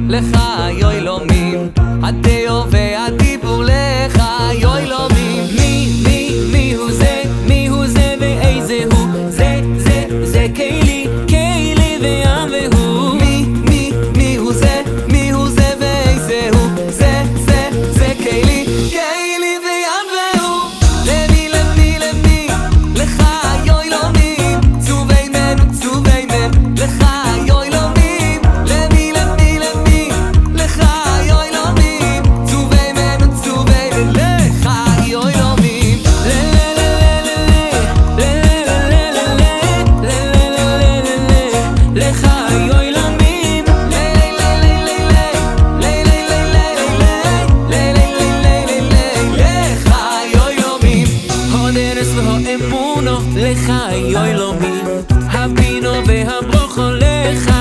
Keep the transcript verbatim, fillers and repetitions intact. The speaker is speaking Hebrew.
לך יוי לומים, הדאו והדיבור לך יוי לומים. מי, מי, מי הוא זה, מי הוא זה ואיזה הוא, זה, זה, זה קיילי, קיילי וים והוא. מי, מי, מי הוא זה, מי הוא זה ואיזה הוא, זה, זה, זה קיילי, קיילי וים והוא. למי, למי, למי, לך יוי לומים, צובי מן וצובי מן, לך יוי לומים. למי, למי, למי, לך יוי לומים, צובי מן וצובי מן, לך יוי לומים. לך יוי לומים, לך יוי לומים. הודרס והאמונו, לך יוי לומים, הבינו והברוכו, לך